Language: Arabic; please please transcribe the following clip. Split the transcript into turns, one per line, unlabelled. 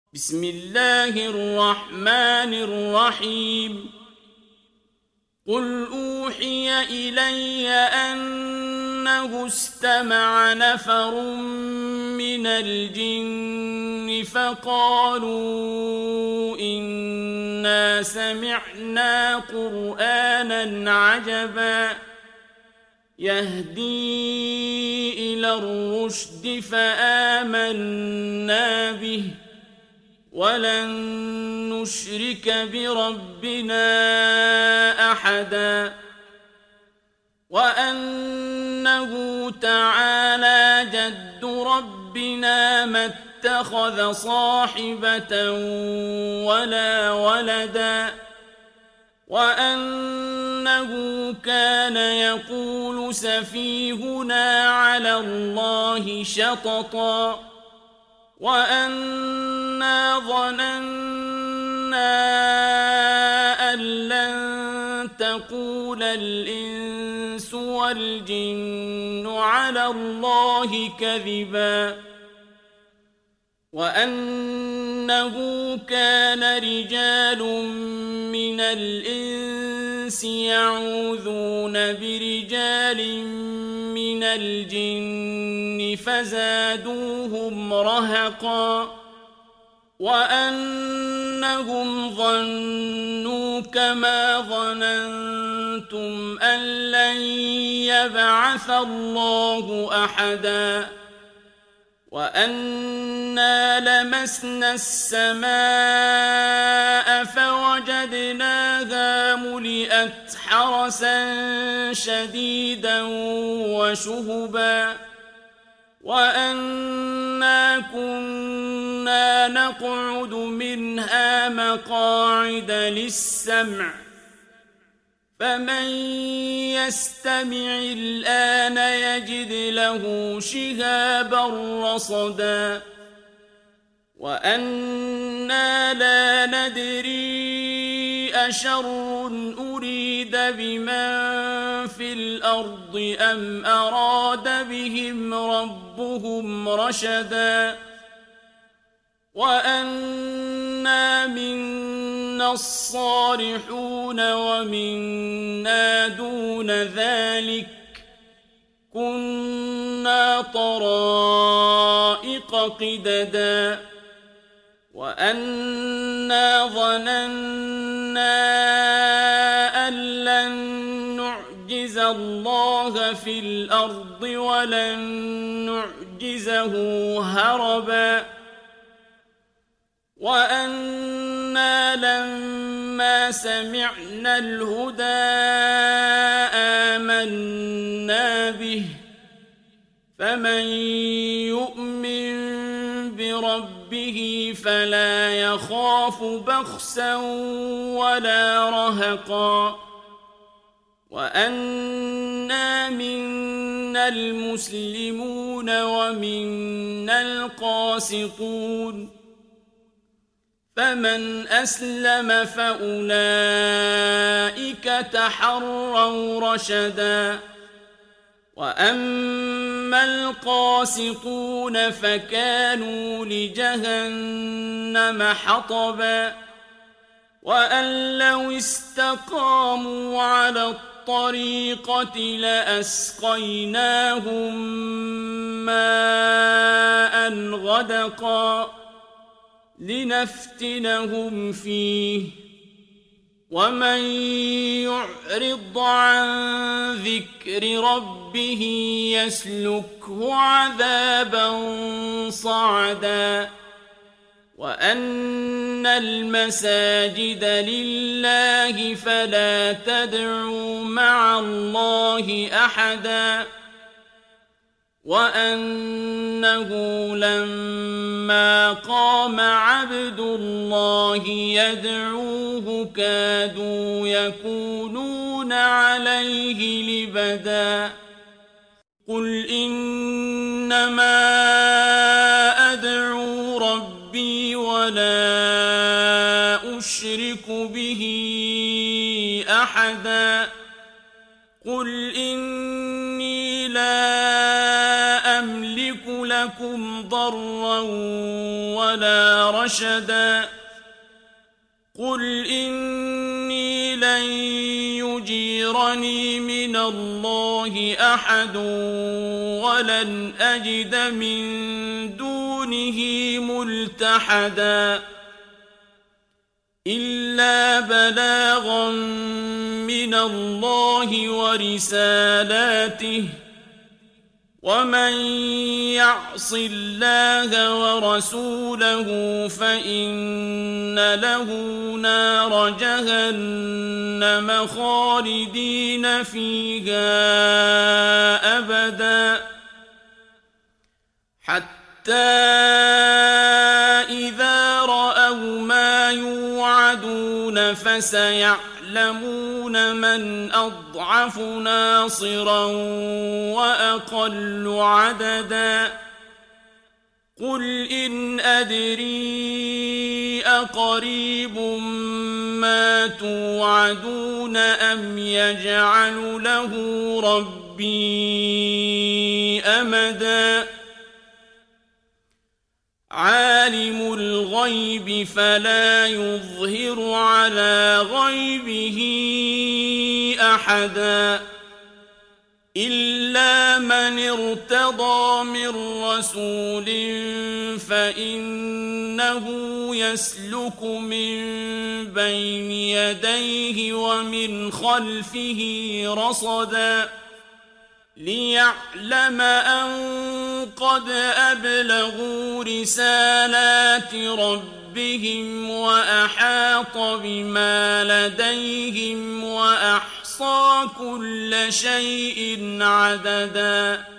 بسم الله الرحمن الرحيم قل أوحي إلي أنه استمع نفر من الجن فقالوا إنا سمعنا قرآنا عجبا يهدي إلى الرشد فآمنا به ولن نشرك بربنا أحدا وأنه تعالى جد ربنا ما اتخذ صاحبة ولا ولدا وأنه كان يقول سفيهنا على الله شططا وأنا ظننا أن لن تقول الإنس والجن على الله كذبا وأنه كان رجال من الإنس يعوذون برجال من الجن فزادوهم رهقا وأنهم ظنوا كما ظننتم أن لن يبعث الله أحدا وأنا لمسنا السماء فوجدناها ملئت حرسا شديدا وشهبا وأنا كنا نقعد منها مقاعد للسمع فمن يستمع الآن يجد له شهابا رصدا وأنا لا ندري أشر أريد بمن في الأرض أم أراد بهم ربهم رشدا وأنا منا الصالحون ومنا دون ذلك كنا طرائق قددا وأنا ظننا أن لن نعجز الله في الأرض ولن نعجزه هربا وأنا لما سمعنا الهدى آمنا به فمن يؤمن بربه فلا يخاف بخسا ولا رهقا وأنا منا المسلمون ومنا القاسطون فمن أسلم فأولئك تحروا رشدا وأما القاسطون فكانوا لجهنم حطبا وأن لو استقاموا على الطريقة لأسقيناهم ماء غدقا لنفتنهم فيه ومن يعرض عن ذكر ربه يسلكه عذابا صعدا وأن المساجد لله فلا تدعوا مع الله أحدا وأنه لما قام عبد الله يدعوه كادوا يكونون عليه لبدا قل إنما أدعو ربي ولا أشرك به أحدا قل إني لا أملك لكم ضرا ولا رشدا قل إني لن يجيرني من الله أحد ولن أجد من دونه ملتحدا إلا بلاغا من الله ورسالاته ومن يعص الله ورسوله فإن له نار جهنم خالدين فيها أبدا حتى إذا رأوا ما يوعدون فسيعلمون من أضعف ناصرا وأقل عددا قل إن أدري أقريب ما توعدون أم يجعل له ربي أمدا عالم الغيب فلا يظهر على غيبه أحدا إلا من ارتضى من رسول فإنه يسلك من بين يديه ومن خلفه رصدا ليعلم أن قد أبلغوا رسالات ربهم وأحاط بما لديهم وأحصى كل شيء عددا